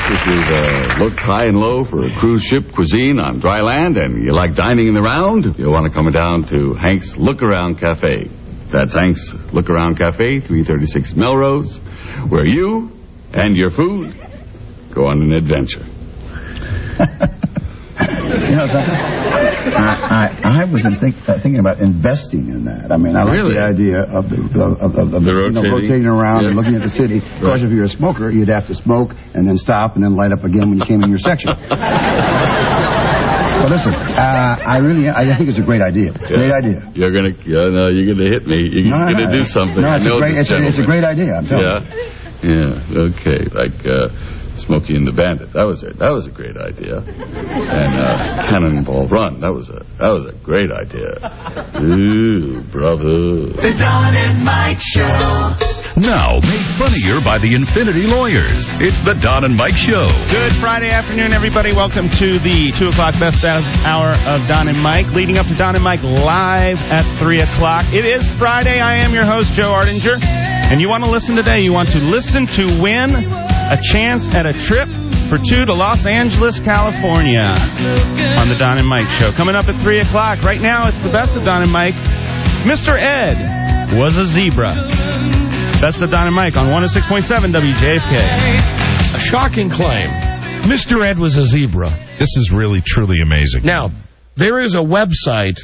if you've looked high and low for a cruise ship cuisine on dry land and you like dining in the round, you'll want to come down to Hank's Look Around Cafe. That's Hank's Look Around Cafe, 336 Melrose, where you and your food go on an adventure. You know something? I was thinking about investing in that. I mean, I like the idea of the rotating around and looking at the city. Of course, if you're a smoker, you'd have to smoke and then stop and then light up again when you came in your section. But listen, I think it's a great idea. Great idea. You're gonna hit me. You're gonna do something. No, it's a great idea. I'm telling you. Yeah. Okay. Like Smokey and the Bandit. That was it. That was a great idea. And Cannonball Run. That was a great idea. Ooh, brother. The Don and Mike Show. Now, made funnier by the Infinity Lawyers. It's the Don and Mike Show. Good Friday afternoon, everybody. Welcome to the 2 o'clock best hour of Don and Mike, leading up to Don and Mike live at 3 o'clock. It is Friday. I am your host, Joe Ardinger. And you want to listen today. You want to listen to win a chance at a trip for two to Los Angeles, California on the Don and Mike Show. Coming up at 3 o'clock. Right now, it's the best of Don and Mike. Mr. Ed was a zebra. Best of Don and Mike on 106.7 WJFK. A shocking claim. Mr. Ed was a zebra. This is really, truly amazing. Now, there is a website,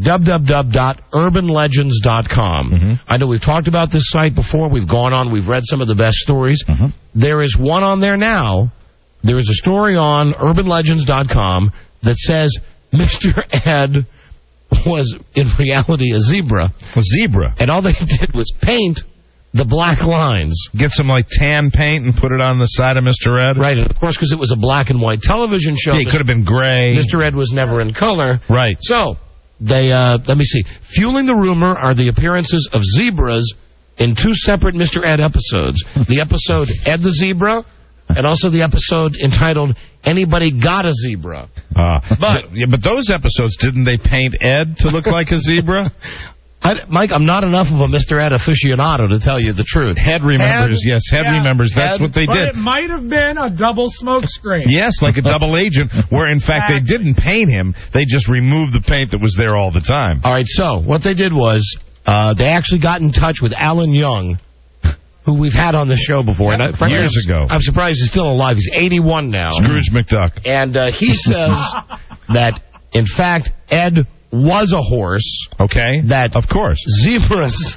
www.urbanlegends.com. Mm-hmm. I know we've talked about this site before. We've gone on. We've read some of the best stories. Mm-hmm. There is one on there now. There is a story on urbanlegends.com that says Mr. Ed was, in reality, a zebra. A zebra. And all they did was paint the black lines. Get some, tan paint and put it on the side of Mr. Ed? Right, and of course, because it was a black and white television show. Yeah, it could have been gray. Mr. Ed was never in color. Right. So, they, let me see. Fueling the rumor are the appearances of zebras in two separate Mr. Ed episodes. The episode Ed the Zebra, and also the episode entitled Anybody Got a Zebra. But those episodes, didn't they paint Ed to look like a zebra? Mike, I'm not enough of a Mr. Ed aficionado to tell you the truth. Head remembers, remembers. That's what they did. But it might have been a double smoke screen. Yes, like a double agent, where in fact they didn't paint him. They just removed the paint that was there all the time. All right, so what they did was they actually got in touch with Alan Young, who we've had on the show before. And years ago. I'm surprised he's still alive. He's 81 now. Scrooge McDuck. And he says that, in fact, Ed was a horse. Okay. That of course. Zebras.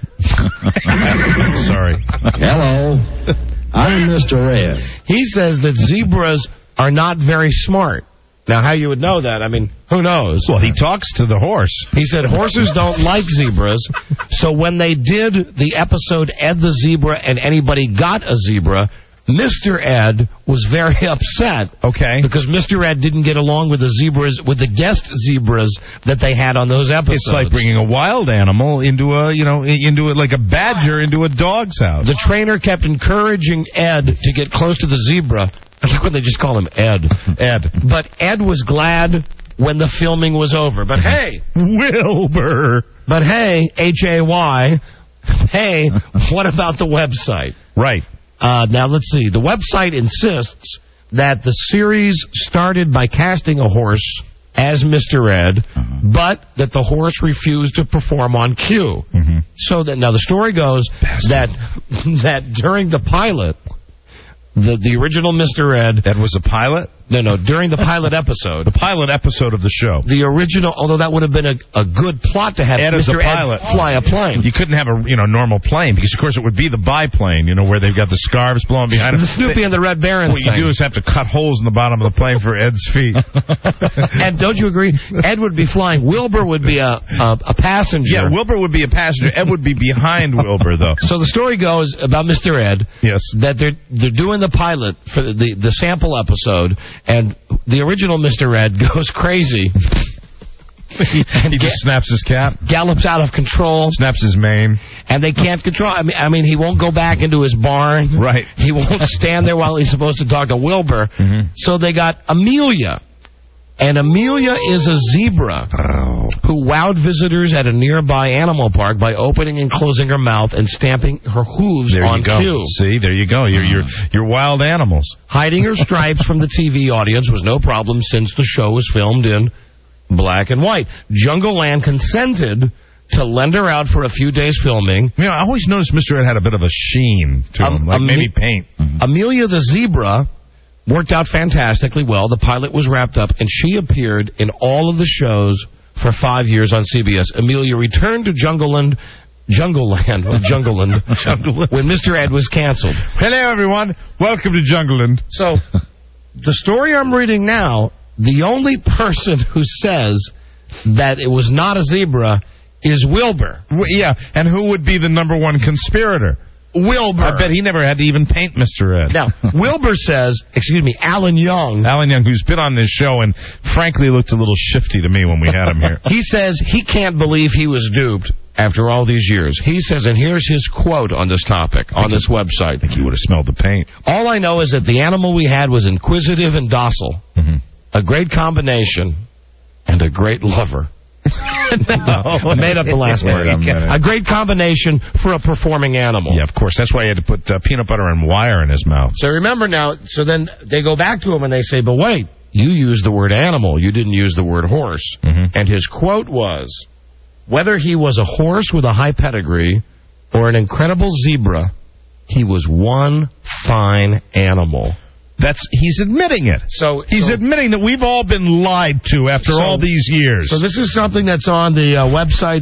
Sorry. Hello. I'm Mr. Ed. He says that zebras are not very smart. Now, how you would know that, I mean, who knows? Well, he talks to the horse. He said horses don't like zebras, so when they did the episode Ed the Zebra and Anybody Got a Zebra, Mr. Ed was very upset. Okay. Because Mr. Ed didn't get along with the zebras, with the guest zebras that they had on those episodes. It's like bringing a wild animal into like a badger into a dog's house. The trainer kept encouraging Ed to get close to the zebra. I like when they just call him Ed. Ed. But Ed was glad when the filming was over. But hey, Wilbur. But hey, Hay. Hey, what about the website? Right. Now, let's see. The website insists that the series started by casting a horse as Mr. Ed, but that the horse refused to perform on cue. Mm-hmm. So that now the story goes that during the pilot, the original Mr. Ed... That was a pilot? No, during the pilot episode. The pilot episode of the show. The original, although that would have been a good plot to have Ed as a pilot. Ed fly a plane. You couldn't have a normal plane, because of course it would be the biplane, where they've got the scarves blowing behind the Snoopy and the Red Baron What you do is have to cut holes in the bottom of the plane for Ed's feet. And don't you agree? Ed would be flying. Wilbur would be a passenger. Yeah, Wilbur would be a passenger. Ed would be behind Wilbur, though. So the story goes about Mr. Ed. Yes. That they're doing the pilot for the sample episode, and the original Mr. Ed goes crazy. He just snaps his cap. Gallops out of control. Snaps his mane. And they can't control. I mean, he won't go back into his barn. Right. He won't stand there while he's supposed to talk to Wilbur. Mm-hmm. So they got Amelia, And Amelia is a zebra who wowed visitors at a nearby animal park by opening and closing her mouth and stamping her hooves on cue. See, there you go. You're wild animals. Hiding her stripes from the TV audience was no problem since the show was filmed in black and white. Jungle Land consented to lend her out for a few days filming. You know, I always noticed Mr. Ed had a bit of a sheen to him, like maybe paint. Amelia the zebra worked out fantastically well. The pilot was wrapped up, and she appeared in all of the shows for 5 years on CBS. Amelia returned to Jungleland when Mr. Ed was canceled. Hello, everyone. Welcome to Jungleland. So, the story I'm reading now, the only person who says that it was not a zebra is Wilbur. Yeah, and who would be the number one conspirator? Wilbur. I bet he never had to even paint Mr. Ed. Now, Wilbur says, Alan Young. Alan Young, who's been on this show and frankly looked a little shifty to me when we had him here. He says he can't believe he was duped after all these years. He says, and here's his quote on this topic, on this website. I think he would have smelled the paint. All I know is that the animal we had was inquisitive and docile, a great combination, and a great lover. No, I made up the last word. A great combination for a performing animal. Yeah, of course. That's why he had to put peanut butter and wire in his mouth. So remember now, so then they go back to him and they say, but wait, you used the word animal. You didn't use the word horse. And his quote was, whether he was a horse with a high pedigree or an incredible zebra, he was one fine animal. He's admitting it. So he's admitting that we've all been lied to after all these years. So this is something that's on the website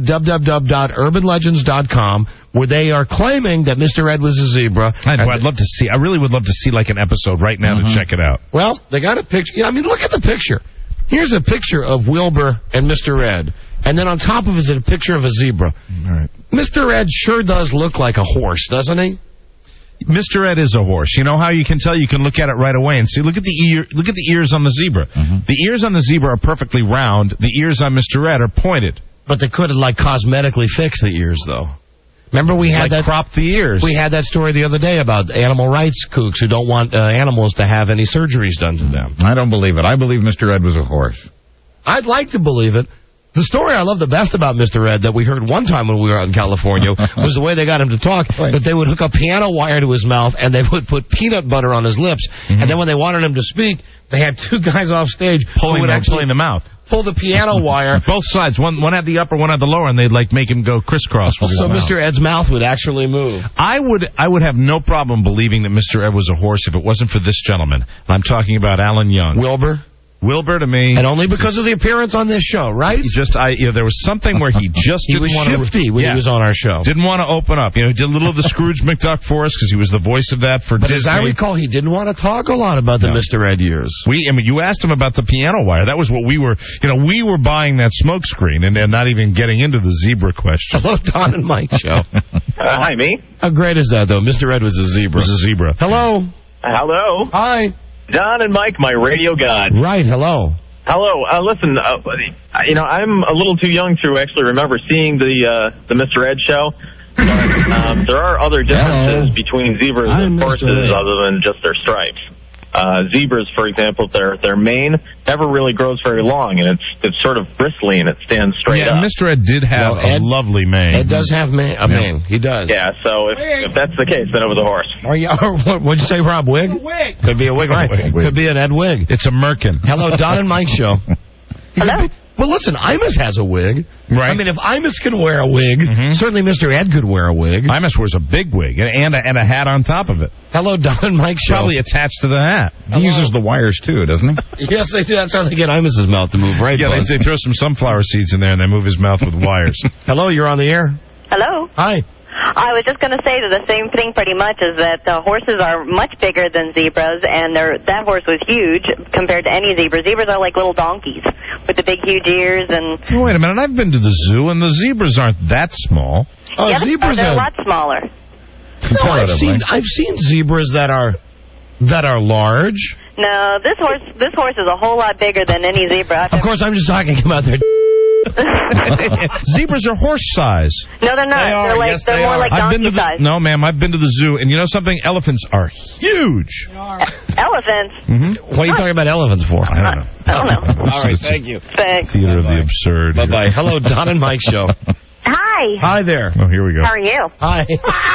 www.urbanlegends.com, where they are claiming that Mr. Ed was a zebra. I'd love to see. I really would love to see like an episode right now to check it out. Well, they got a picture. I mean, look at the picture. Here's a picture of Wilbur and Mr. Ed. And then on top of it is a picture of a zebra. All right. Mr. Ed sure does look like a horse, doesn't he? Mr. Ed is a horse. You know how you can tell? You can look at it right away and see. Look at the ear. Look at the ears on the zebra. The ears on the zebra are perfectly round. The ears on Mr. Ed are pointed. But they could have like cosmetically fixed the ears, though. Remember we had cropped the ears. We had that story the other day about animal rights kooks who don't want animals to have any surgeries done to them. I don't believe it. I believe Mr. Ed was a horse. I'd like to believe it. The story I love the best about Mr. Ed that we heard one time when we were out in California was the way they got him to talk, that they would hook a piano wire to his mouth and they would put peanut butter on his lips. And then when they wanted him to speak, they had two guys off stage pulling the mouth. Pull the piano wire. Both sides. One had the upper, one had the lower, and they'd like make him go crisscross with his mouth. Mr. Ed's mouth would actually move. I would have no problem believing that Mr. Ed was a horse if it wasn't for this gentleman. I'm talking about Alan Young. Wilbur to me. And only because of the appearance on this show, right? There was something where he just he was shifty when he was on our show. Didn't want to open up. He did a little of the Scrooge McDuck for us because he was the voice of that for Disney. But as I recall, he didn't want to talk a lot about the Mr. Ed years. You asked him about the piano wire. That was what we were, we were buying that smoke screen and not even getting into the zebra question. Hello, Don and Mike show. Hi, me. How great is that, though? Mr. Ed was a zebra. Hello. Hello. Hi. Don and Mike, my radio god. Right, hello. Hello. Listen, I'm a little too young to actually remember seeing the Mr. Ed show. But there are other differences between zebras and horses other than just their stripes. Zebras, for example, their mane never really grows very long, and it's sort of bristly and it stands straight up. Yeah, Mr. Ed did have a lovely mane. Ed does have a mane. He does. Yeah, so if that's the case, then it was a horse. What'd you say, Rob? Wig? A wig. Could be a wig, right? Could be an Ed wig. It's a merkin. Hello, Don and Mike show. Hello? Well, listen, Imus has a wig. Right. I mean, if Imus can wear a wig, certainly Mr. Ed could wear a wig. Imus wears a big wig and a hat on top of it. Hello, Don and Mike show. Probably attached to the hat. He uses the wires, too, doesn't he? Yes, they do. That's how they get Imus's mouth to move, right? Yeah, they throw some sunflower seeds in there and they move his mouth with wires. Hello, you're on the air. Hello. Hi. I was just going to say that the same thing pretty much is that horses are much bigger than zebras, and that horse was huge compared to any zebra. Zebras are like little donkeys with the big, huge ears. And wait a minute, I've been to the zoo, and the zebras aren't that small. Yeah, zebras they're a lot smaller. No, I've seen zebras that are large. No, this horse is a whole lot bigger than any zebra. Of course, I'm just talking about their Zebras are horse size. No, they're not. They're more like donkey size. No, ma'am, I've been to the zoo, and you know something? Elephants are huge. Elephants? Mm-hmm. What are you talking about elephants for? I don't know. All right, thank you. Thanks. Theater of the absurd. Bye-bye. Hello, Don and Mike Show. Hi. Hi there. Oh, here we go. How are you? Hi.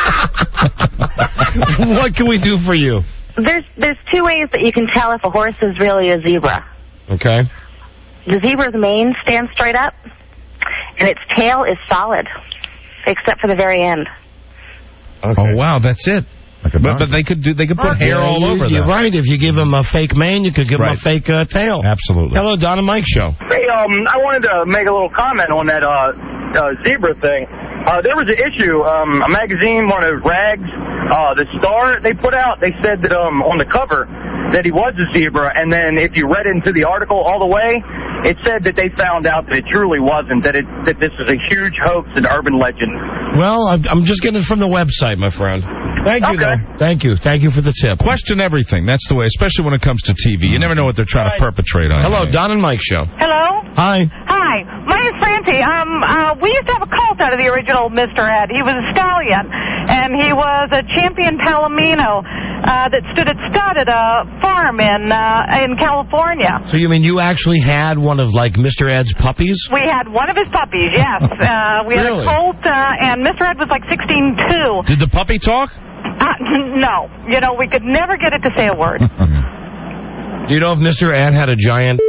What can we do for you? There's two ways that you can tell if a horse is really a zebra. Okay. The zebra's mane stands straight up, and its tail is solid, except for the very end. Okay. Oh, wow, that's it. But they could put hair all over that. You're right. If you give them a fake mane, you could give them a fake tail. Absolutely. Hello, Don and Mike Show. Hey, I wanted to make a little comment on that zebra thing. There was an issue, a magazine, one of Rags, the Star, they put out, they said that on the cover that he was a zebra, and then if you read into the article all the way, it said that they found out that it truly wasn't, that this is a huge hoax and urban legend. Well, I'm just getting it from the website, my friend. Thank you, though. Thank you. Thank you for the tip. Question everything. That's the way, especially when it comes to TV. You never know what they're trying to perpetrate on you. Hello, Don and Mike Show. Hello? Hi. Hi. My name's Francie. We used to have a colt out of the original Mr. Ed. He was a stallion, and he was a champion Palomino that stood at stud at a farm in California. So you mean you actually had one of, like, Mr. Ed's puppies? We had one of his puppies, yes. We had a colt, and Mr. Ed was like 16'2". Did the puppy talk? No. You know, we could never get it to say a word. Do you know if Mr. Ed had a giant...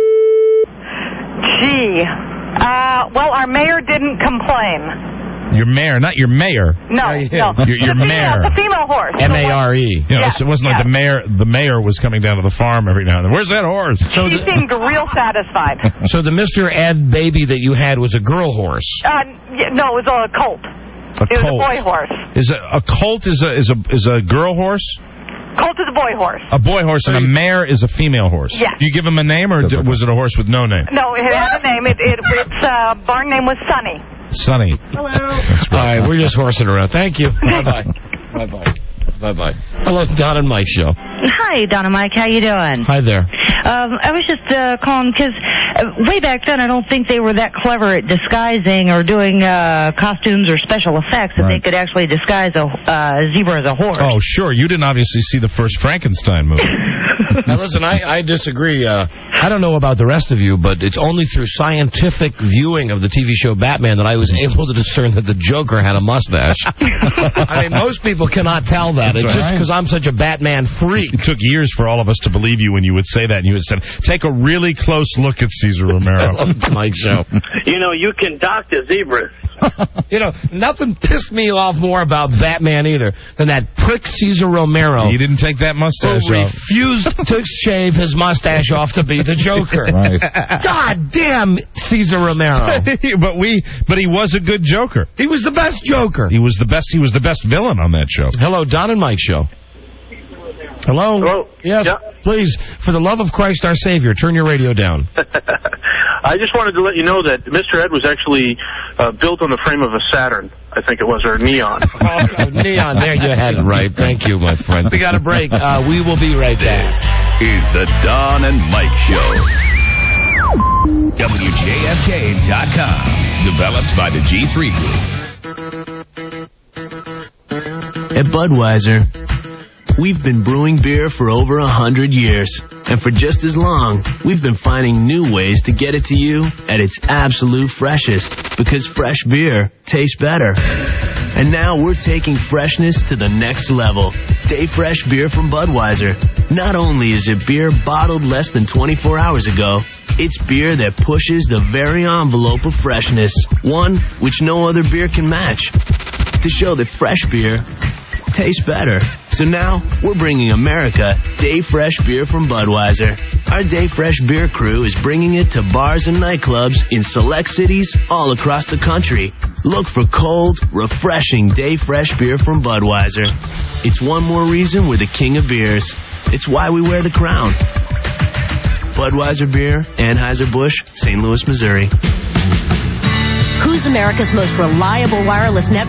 Gee. Well, our mayor didn't complain. Your mayor, not your mayor. No, no. Your mayor. The female horse. M-A-R-E. So it wasn't like the mayor was coming down to the farm every now and then. Where's that horse? So she seemed real satisfied. So the Mr. Ed baby that you had was a girl horse? No, it was a colt. It was a boy horse. A colt is a girl horse? Colt is a boy horse. A boy horse, and a mare is a female horse. Yes. Do you give him a name, or was it a horse with no name? No, it had a name. Its barn name was Sunny. Sunny. Hello. All right, we're just horsing around. Thank you. Bye-bye. Bye-bye. Bye-bye. Hello, Don and Mike Show. Hi, Don and Mike. How you doing? Hi there. I was just calling because way back then I don't think they were that clever at disguising or doing costumes or special effects that they could actually disguise a zebra as a horse. Oh, sure. You didn't obviously see the first Frankenstein movie. Now, listen, I disagree. I don't know about the rest of you, but it's only through scientific viewing of the TV show Batman that I was able to discern that the Joker had a mustache. I mean, most people cannot tell that. It's just because I'm such a Batman freak. It took years for all of us to believe you when you would say that, and you would say, take a really close look at Cesar Romero. Mike Show. You know, you can doctor zebras. You know, nothing pissed me off more about Batman either than that prick Cesar Romero. He didn't take that mustache who off. refused to shave his mustache off to be the Joker. Right. God damn Cesar Romero. but he was a good Joker. He was the best Joker. He was the best villain on that show. Hello, Don and Mike Show. Hello? Hello? Yes, please, for the love of Christ our Savior, turn your radio down. I just wanted to let you know that Mr. Ed was actually built on the frame of a Saturn, I think it was, or Neon. Neon, there you had it right. Thank you, my friend. We got a break. We will be right back. This is the Don and Mike Show. WJFK.com. Developed by the G3 Group. At Budweiser, we've been brewing beer for over 100 years. And for just as long, we've been finding new ways to get it to you at its absolute freshest. Because fresh beer tastes better. And now we're taking freshness to the next level. Day Fresh beer from Budweiser. Not only is it beer bottled less than 24 hours ago, it's beer that pushes the very envelope of freshness. One which no other beer can match. To show that fresh beer tastes better. So now, we're bringing America Day Fresh beer from Budweiser. Our Day Fresh beer crew is bringing it to bars and nightclubs in select cities all across the country. Look for cold, refreshing Day Fresh beer from Budweiser. It's one more reason we're the king of beers. It's why we wear the crown. Budweiser Beer, Anheuser-Busch, St. Louis, Missouri. Who's America's most reliable wireless network?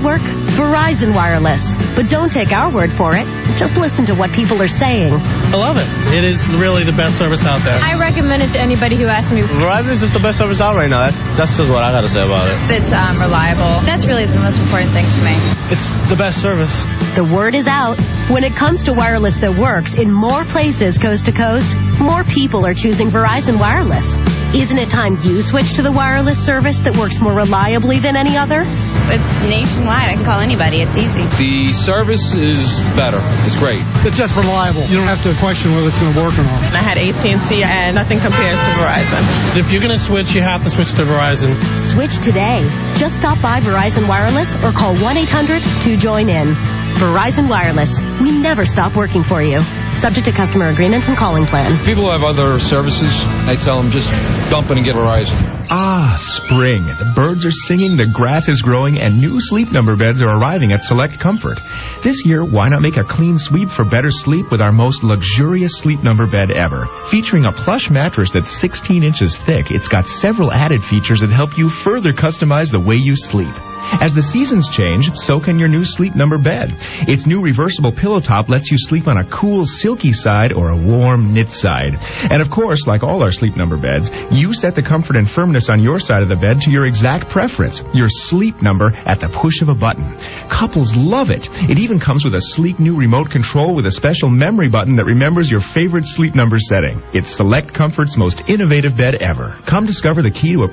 Verizon Wireless. But don't take our word for it. Just listen to what people are saying. I love it. It is really the best service out there. I recommend it to anybody who asks me. Verizon is just the best service out right now. That's just what I got to say about it. It's reliable. That's really the most important thing to me. It's the best service. The word is out. When it comes to wireless that works in more places coast to coast, more people are choosing Verizon Wireless. Isn't it time you switch to the wireless service that works more reliably than any other? It's nationwide. I can call anybody. It's easy. The service is better. It's great. It's just reliable. You don't have to question whether it's going to work or not. I had AT&T, and nothing compares to Verizon. If you're going to switch, you have to switch to Verizon. Switch today. Just stop by Verizon Wireless or call 1-800-2JOIN-IN. Verizon Wireless. We never stop working for you. Subject to customer agreement and calling plan. People have other services. I tell them just dump it and get Verizon. Ah, spring. The birds are singing, the grass is growing, and new Sleep Number beds are arriving at Select Comfort. This year, why not make a clean sweep for better sleep with our most luxurious Sleep Number bed ever? Featuring a plush mattress that's 16 inches thick, it's got several added features that help you further customize the way you sleep. As the seasons change, so can your new Sleep Number bed. Its new reversible pillow top lets you sleep on a cool, silky side or a warm, knit side. And of course, like all our Sleep Number beds, you set the comfort and firmness on your side of the bed to your exact preference, your Sleep Number at the push of a button. Couples love it. It even comes with a sleek new remote control with a special memory button that remembers your favorite Sleep Number setting. It's Select Comfort's most innovative bed ever. Come discover the key to a